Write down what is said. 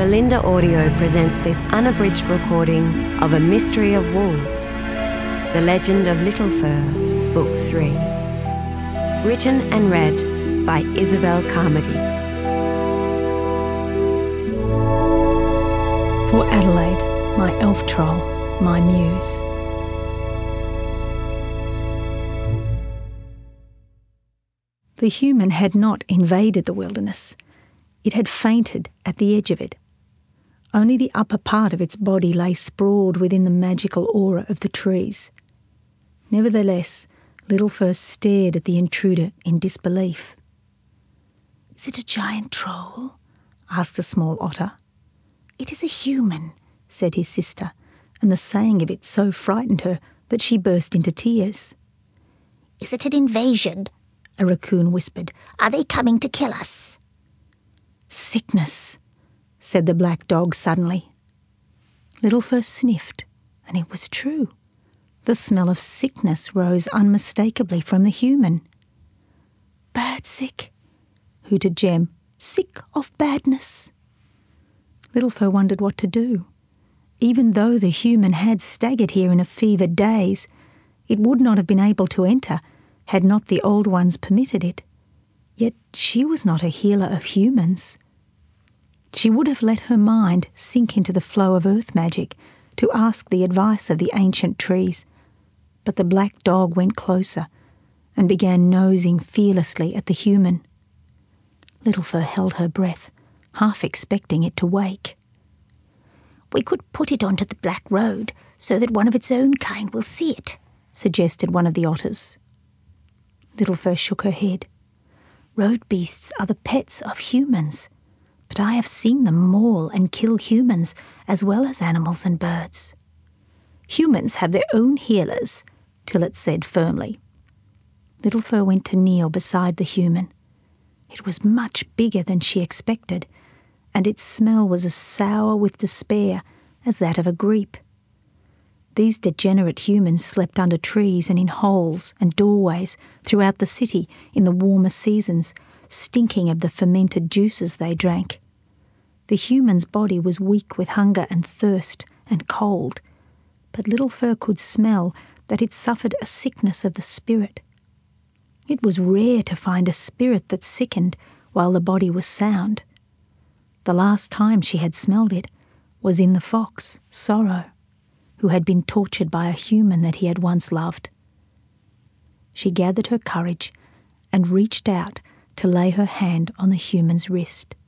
Melinda Audio presents this unabridged recording of A Mystery of Wolves, The Legend of Little Fur, Book 3. Written and read by Isabel Carmody. For Adelaide, my elf troll, my muse. The human had not invaded the wilderness. It had fainted at the edge of it. Only the upper part of its body lay sprawled within the magical aura of the trees. Nevertheless, Little Fur stared at the intruder in disbelief. "Is it a giant troll?" asked a small otter. "It is a human," said his sister, and the saying of it so frightened her that she burst into tears. "Is it an invasion?" a raccoon whispered. "Are they coming to kill us?" "Sickness," said the black dog suddenly. Little Fur sniffed, and it was true. The smell of sickness rose unmistakably from the human. "Bad sick," hooted Jem. "Sick of badness." Little Fur wondered what to do. Even though the human had staggered here in a fevered daze, it would not have been able to enter had not the old ones permitted it. Yet she was not a healer of humans. She would have let her mind sink into the flow of earth magic to ask the advice of the ancient trees, but the black dog went closer and began nosing fearlessly at the human. Little Fur held her breath, half expecting it to wake. "We could put it onto the black road so that one of its own kind will see it," suggested one of the otters. Little Fur shook her head. "Road beasts are the pets of humans, but I have seen them maul and kill humans as well as animals and birds." "Humans have their own healers," Tillet said firmly. Little Fur went to kneel beside the human. It was much bigger than she expected, and its smell was as sour with despair as that of a gripe. These degenerate humans slept under trees and in holes and doorways throughout the city in the warmer seasons, stinking of the fermented juices they drank. The human's body was weak with hunger and thirst and cold, but Little Fur could smell that it suffered a sickness of the spirit. It was rare to find a spirit that sickened while the body was sound. The last time she had smelled it was in the fox, Sorrow, who had been tortured by a human that he had once loved. She gathered her courage and reached out to lay her hand on the human's wrist.